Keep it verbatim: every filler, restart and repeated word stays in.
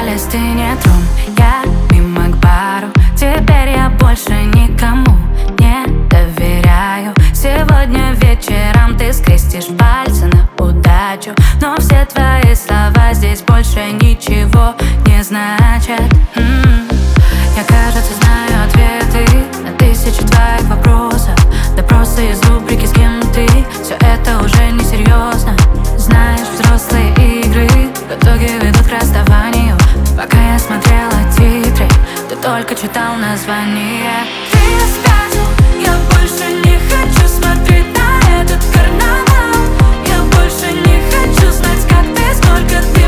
остались, ты не тронь. Я мимо к бару, теперь я больше никому не доверяю. Сегодня вечером ты скрестишь пальцы на удачу, но все твои слова здесь больше ничего не значат. М-м. Я, кажется, знаю ответы на тысячи твоих вопросов. Да просто из рубрики «С кем ты?» Все это уже не серьезно. Знаешь, взрослые игры в итоге ведут к расставанию. Пока я смотрела титры, ты только читал название. Ты спятил, я больше не хочу смотреть на этот карнавал. Я больше не хочу знать, как ты, сколько ты